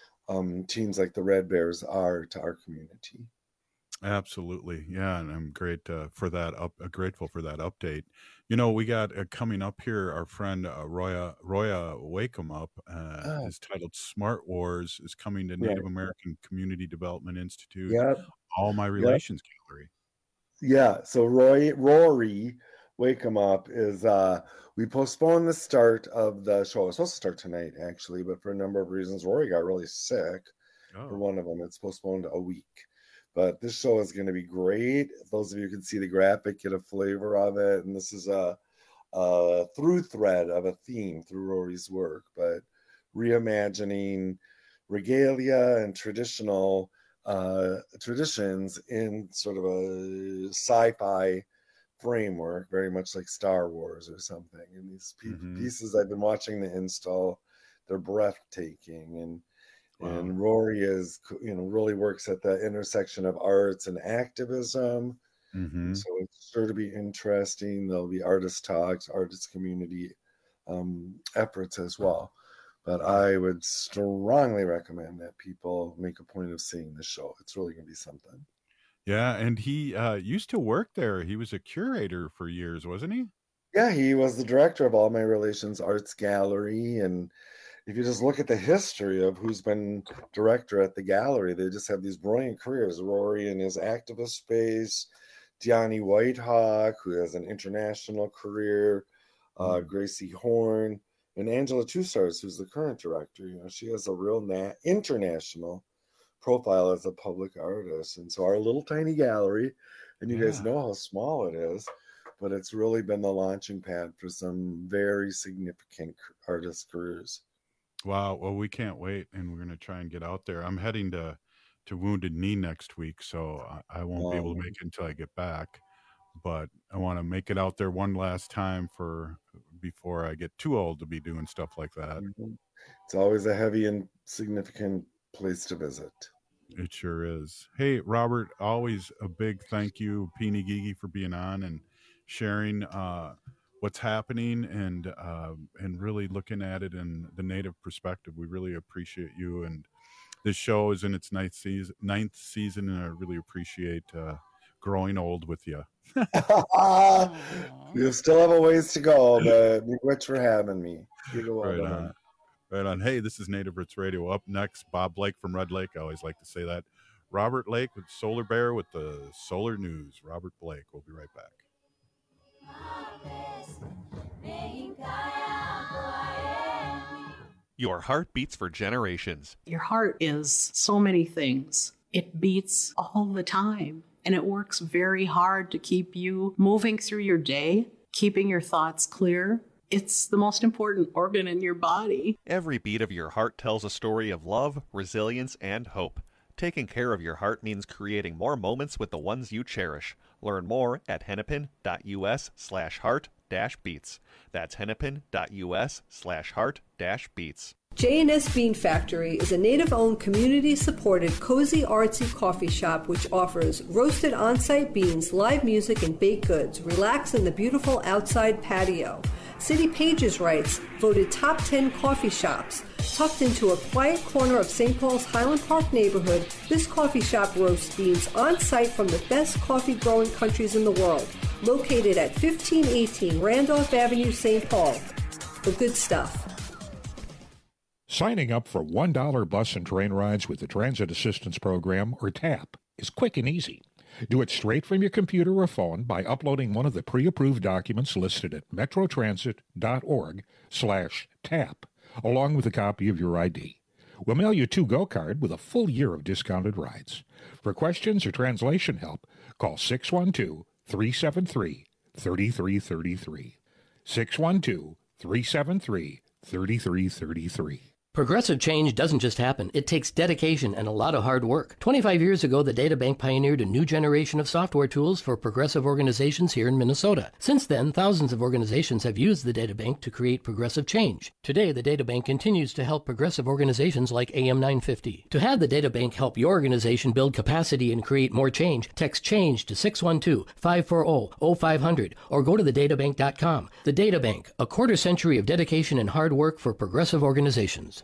teams like the Red Bears are to our community. Absolutely. Yeah. And I'm grateful for that update. We got coming up here, our friend Roya Wake 'em Up is titled Smart Wars is coming to Native American Community Development Institute. All My Relations Gallery. Yeah. So Rory Wake 'em Up is we postponed the start of the show. It was supposed to start tonight, actually, but for a number of reasons, Rory got really sick. For one of them, it's postponed a week. But this show is going to be great. Those of you who can see the graphic, get a flavor of it. And this is a through thread of a theme through Rory's work, but reimagining regalia and traditional traditions in sort of a sci-fi framework, very much like Star Wars or something. And these pieces, I've been watching the install, they're breathtaking. And Rory is, really works at the intersection of arts and activism. So it's sure to be interesting. There'll be artist talks, artist community efforts as well. But I would strongly recommend that people make a point of seeing the show. It's really going to be something. Yeah, and he used to work there. He was a curator for years, wasn't he? Yeah, he was the director of All My Relations Arts Gallery. And if you just look at the history of who's been director at the gallery, they just have these brilliant careers. Rory in his activist space, Deani Whitehawk, who has an international career, Gracie Horn, and Angela Two-Stars, who's the current director. She has a real international profile as a public artist. And so our little tiny gallery, and you guys know how small it is, but it's really been the launching pad for some very significant artist careers. Wow. Well, we can't wait, and we're going to try and get out there. I'm heading to Wounded Knee next week, so I won't be able to make it until I get back. But I want to make it out there one last time before I get too old to be doing stuff like that. It's always a heavy and significant place to visit. It sure is. Hey, Robert, always a big thank you, Peony Gigi, for being on and sharing what's happening and really looking at it in the Native perspective. We really appreciate you, and this show is in its ninth season, and I really appreciate growing old with you. You still have a ways to go, but thanks for having me. Right on. Hey, this is Native Roots Radio. Up next, Bob Blake from Red Lake. I always like to say that. Robert Lake with Solar Bear with the Solar News. Robert Blake. We'll be right back. Your heart beats for generations. Your heart is so many things. It beats all the time, and it works very hard to keep you moving through your day, keeping your thoughts clear. It's the most important organ in your body. Every beat of your heart tells a story of love, resilience, and hope. Taking care of your heart means creating more moments with the ones you cherish. Learn more at hennepin.us/heart-beats. That's hennepin.us/heart-beats. J&S Bean Factory is a Native-owned, community-supported, cozy, artsy coffee shop which offers roasted on-site beans, live music, and baked goods. Relax in the beautiful outside patio. City Pages writes, voted top 10 coffee shops. Tucked into a quiet corner of St. Paul's Highland Park neighborhood, this coffee shop roasts beans on-site from the best coffee-growing countries in the world. Located at 1518 Randolph Avenue, St. Paul. The good stuff. Signing up for $1 bus and train rides with the Transit Assistance Program, or TAP, is quick and easy. Do it straight from your computer or phone by uploading one of the pre-approved documents listed at metrotransit.org/TAP, along with a copy of your ID. We'll mail you a to-go card with a full year of discounted rides. For questions or translation help, call 612-373-3333. 612-373-3333. Progressive change doesn't just happen. It takes dedication and a lot of hard work. 25 years ago, the DataBank pioneered a new generation of software tools for progressive organizations here in Minnesota. Since then, thousands of organizations have used the DataBank to create progressive change. Today, the DataBank continues to help progressive organizations like AM 950. To have the DataBank help your organization build capacity and create more change, text CHANGE to 612-540-0500 or go to thedatabank.com. The DataBank, a quarter century of dedication and hard work for progressive organizations.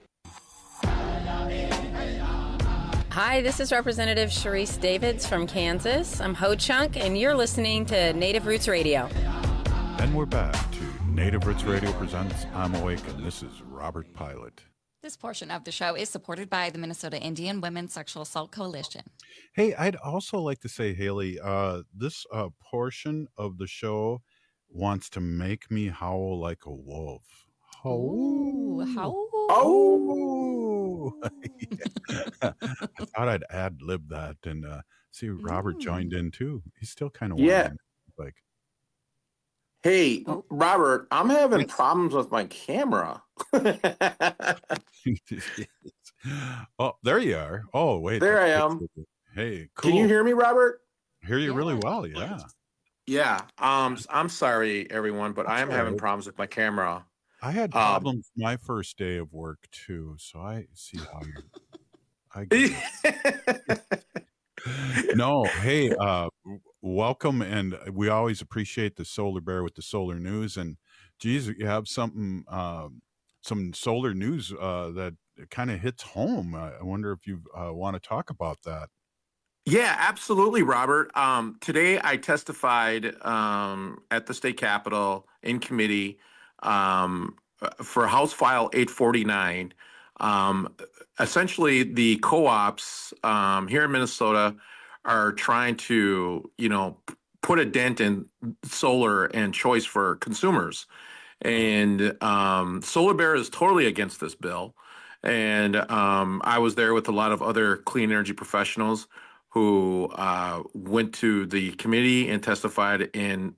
Hi, this is Representative Sharice Davids from Kansas. I'm Ho Chunk, and you're listening to Native Roots Radio. And we're back to Native Roots Radio presents I'm Awake, and this is Robert Pilot. This portion of the show is supported by the Minnesota Indian Women's Sexual Assault Coalition. Hey, I'd also like to say, Haley, this portion of the show wants to make me howl like a wolf. Ooh, howl. Oh! I thought I'd ad-lib that and see Robert joined in too. He's still kind of like, hey, Robert, I'm having problems with my camera. Oh, there you are. Oh, wait. There I am. Hey, cool. Can you hear me, Robert? Hear you really well, yeah. Yeah. I'm sorry, everyone, but I am having problems with my camera. I had problems my first day of work too, so I see how you. No, hey, welcome, and we always appreciate the Solar Bear with the solar news. And geez, you have something, some solar news that kind of hits home. I wonder if you want to talk about that. Yeah, absolutely, Robert. Today I testified at the state capitol in committee for House File 849. Essentially, the co-ops here in Minnesota are trying to, put a dent in solar and choice for consumers. And Solar Bear is totally against this bill. And I was there with a lot of other clean energy professionals who went to the committee and testified in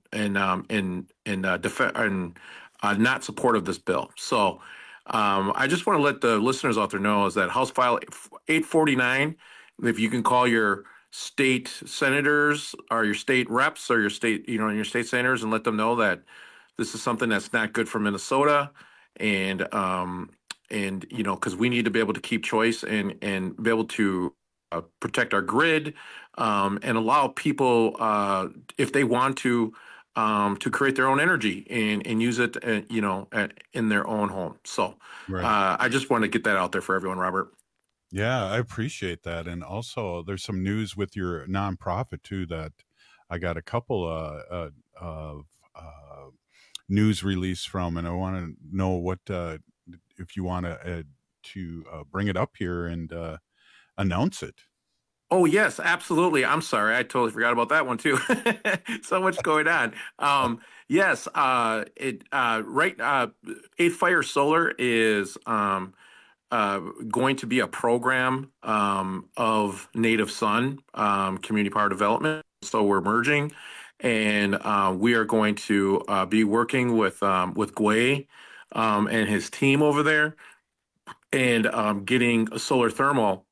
not support of this bill. So I just want to let the listeners out there know is that House File 849, if you can call your state senators or your state reps or your state, your state senators and let them know that this is something that's not good for Minnesota. And because we need to be able to keep choice and be able to protect our grid and allow people, if they want to create their own energy and use it, in their own home. So right. I just want to get that out there for everyone, Robert. Yeah, I appreciate that. And also there's some news with your nonprofit too, that I got a couple of news release from, and I want to know what, if you want to bring it up here and announce it. Oh, yes, absolutely. I'm sorry. I totally forgot about that one, too. So much going on. Yes, 8 Fire Solar is going to be a program of Native Son community power development. So we're merging, and we are going to be working with Gway and his team over there and getting a solar thermal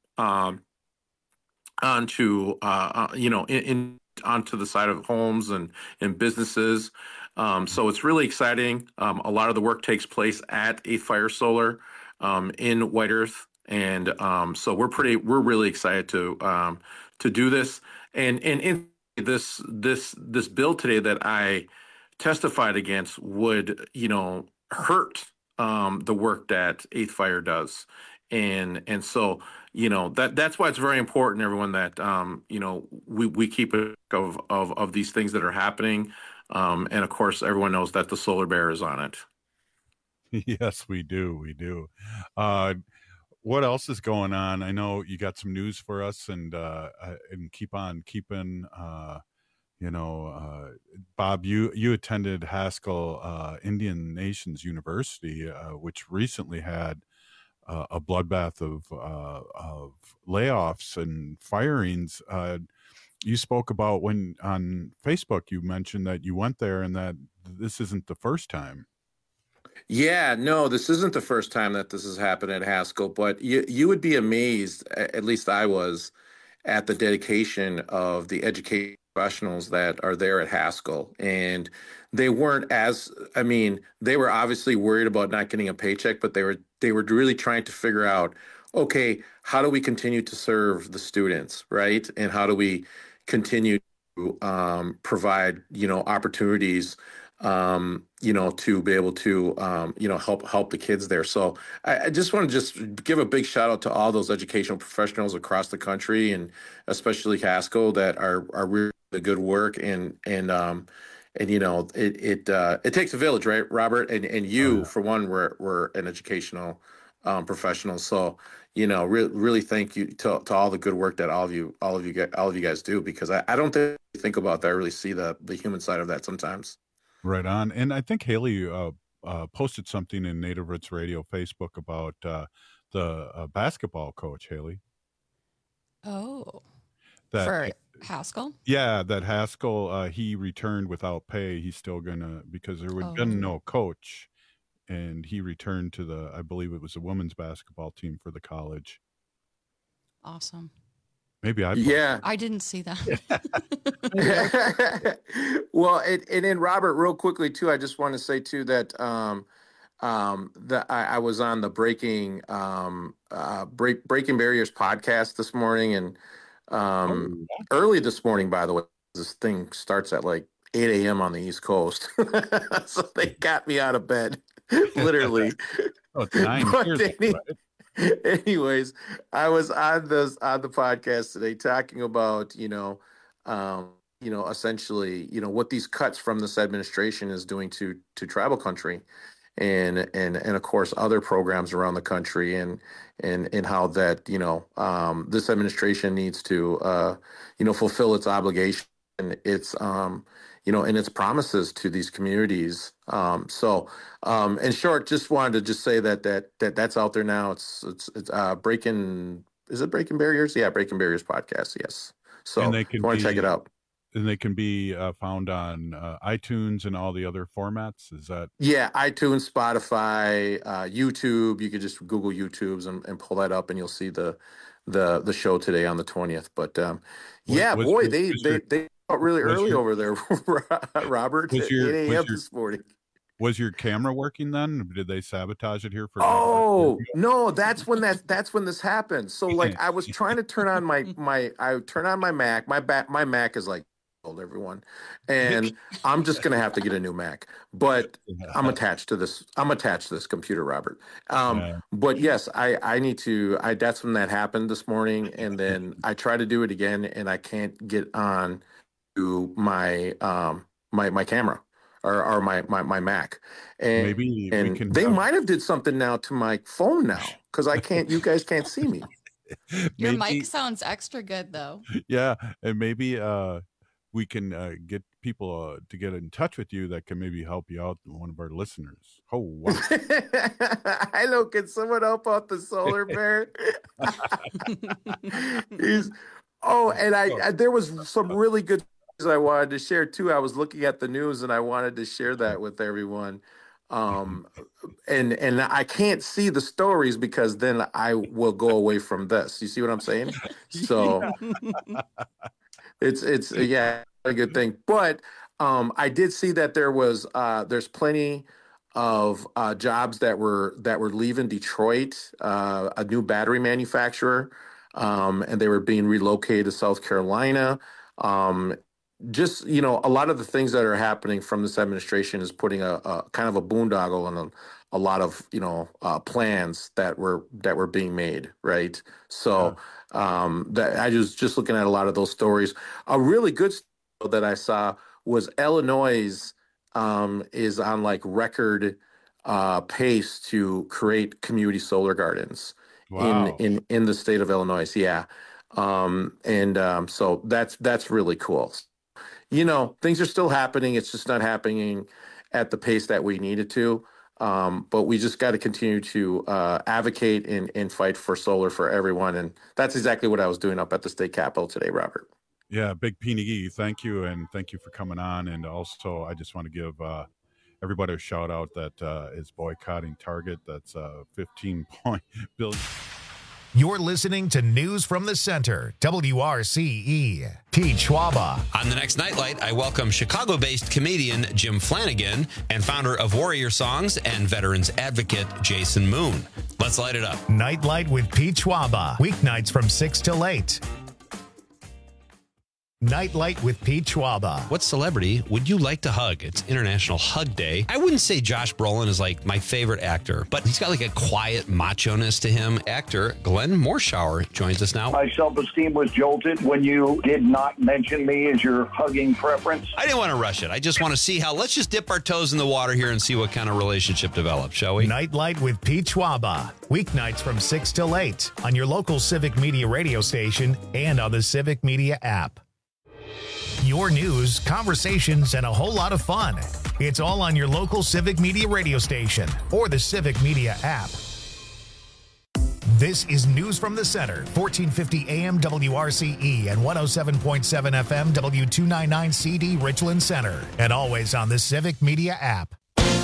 onto onto the side of homes and businesses. So it's really exciting. A lot of the work takes place at 8 Fire Solar in White Earth, and so we're really excited to do this. And in this bill today that I testified against would hurt the work that 8 Fire does. And so, that's why it's very important, everyone, that, we keep it of these things that are happening. And of course, everyone knows that the Solar Bear is on it. Yes, we do. We do. What else is going on? I know you got some news for us, and keep on keeping, Bob, you attended Haskell Indian Nations University, which recently had a bloodbath of layoffs and firings. You spoke about when on Facebook you mentioned that you went there and that this isn't the first time. Yeah, no, this isn't the first time that this has happened at Haskell, but you would be amazed, at least I was, at the dedication of the education professionals that are there at Haskell. And they weren't I mean, they were obviously worried about not getting a paycheck, but they were really trying to figure out, okay, how do we continue to serve the students, right? And how do we continue to provide, opportunities to be able to, help the kids there. So I just want to just give a big shout out to all those educational professionals across the country, and especially Haskell, that are really the good work. And it takes a village, right, Robert? And you, for one, were an educational professional. So, really thank you to all the good work that all of you guys do, because I don't think about that. I really see the human side of that sometimes. Right on. And I think Haley posted something in Native Roots Radio Facebook about the basketball coach, Haley. Oh, for Haskell? Yeah, that Haskell, he returned without pay. He's still because there would have been no coach, and he returned to I believe it was the women's basketball team for the college. Awesome. Maybe I didn't see that. Well, and then Robert, real quickly too, I just want to say too that that I was on the Breaking Barriers podcast this morning, and early this morning, by the way. This thing starts at like 8 a.m. on the East Coast, so they got me out of bed, literally. Oh, it's 9 years ago, right? Anyways, I was on the podcast today talking about essentially what these cuts from this administration is doing to tribal country, and of course other programs around the country, and how that this administration needs to fulfill its obligation, its and its promises to these communities. So in short, just wanted to say that's out there now. It's Breaking Barriers? Yeah, Breaking Barriers podcast. Yes. So if you want to check it out. And they can be found on iTunes and all the other formats. Is that? Yeah, iTunes, Spotify, YouTube. You could just Google YouTubes and pull that up, and you'll see the show today on the 20th. But they really early over there, Robert. At 8 a.m. this morning. Was your camera working then? Did they sabotage it here for? Oh no, that's when this happened. So like I was trying to turn on my Mac. My Mac is like old, everyone, and I'm just gonna have to get a new Mac. But I'm attached to this computer, Robert. But yes, I need to. That's when that happened this morning, and then I try to do it again, and I can't get on to my my camera or my Mac, and maybe they might have did something now to my phone now, because you guys can't see me. Your mic sounds extra good though. Yeah, and maybe we can get people to get in touch with you that can maybe help you out, one of our listeners. Oh wow. I know, can someone help out the solar bear? There was some really good I wanted to share too. I was looking at the news and I wanted to share that with everyone. And I can't see the stories because then I will go away from this. You see what I'm saying? So it's a good thing. But I did see that there's plenty of jobs that were leaving Detroit, a new battery manufacturer, and they were being relocated to South Carolina. Just, a lot of the things that are happening from this administration is putting a kind of a boondoggle on a lot of, plans that were being made. Right. So that I was just looking at a lot of those stories. A really good story that I saw was Illinois is on like record pace to create community solar gardens in the state of Illinois. Yeah. So that's really cool. Things are still happening. It's just not happening at the pace that we need it to. But we just got to continue to advocate and fight for solar for everyone. And that's exactly what I was doing up at the state capitol today, Robert. Yeah, Big Pinigi, thank you. And thank you for coming on. And also, I just want to give everybody a shout out that is boycotting Target. That's 15 billion. You're listening to News from the Center, WRCE. Pete Schwaba. On the next Nightlight, I welcome Chicago-based comedian Jim Flanagan and founder of Warrior Songs and veterans advocate Jason Moon. Let's light it up. Nightlight with Pete Schwaba. Weeknights from 6 till 8. Nightlight with Pete Schwaba. What celebrity would you like to hug? It's International Hug Day. I wouldn't say Josh Brolin is like my favorite actor, but he's got like a quiet macho-ness to him. Actor Glenn Morshower joins us now. My self-esteem was jolted when you did not mention me as your hugging preference. I didn't want to rush it. I just want to see how, let's just dip our toes in the water here and see what kind of relationship develops, shall we? Nightlight with Pete Schwaba. Weeknights from 6 till 8 on your local Civic Media radio station and on the Civic Media app. Your news, conversations, and a whole lot of fun. It's all on your local Civic Media radio station or the Civic Media app. This is News from the Center, 1450 AM WRCE and 107.7 FM W299 CD Richland Center, and always on the Civic Media app.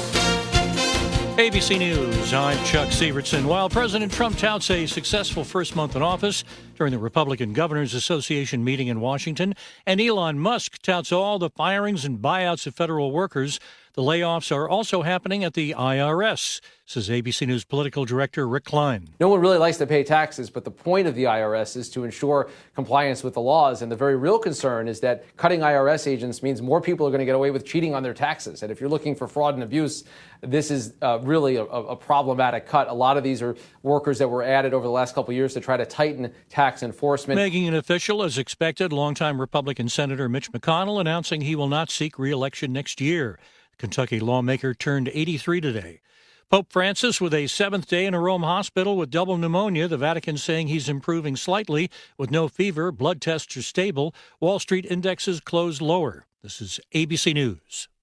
ABC News, I'm Chuck Sievertson. While President Trump touts a successful first month in office during the Republican Governors Association meeting in Washington, and Elon Musk touts all the firings and buyouts of federal workers, the layoffs are also happening at the IRS, says ABC News political director Rick Klein. No one really likes to pay taxes, but the point of the IRS is to ensure compliance with the laws. And the very real concern is that cutting IRS agents means more people are going to get away with cheating on their taxes. And if you're looking for fraud and abuse, this is really a problematic cut. A lot of these are workers that were added over the last couple of years to try to tighten tax enforcement. Making it official, as expected, longtime Republican Senator Mitch McConnell announcing he will not seek re-election next year. Kentucky lawmaker turned 83 today. Pope Francis with a seventh day in a Rome hospital with double pneumonia. The Vatican saying he's improving slightly with no fever. Blood tests are stable. Wall Street indexes closed lower. This is ABC News.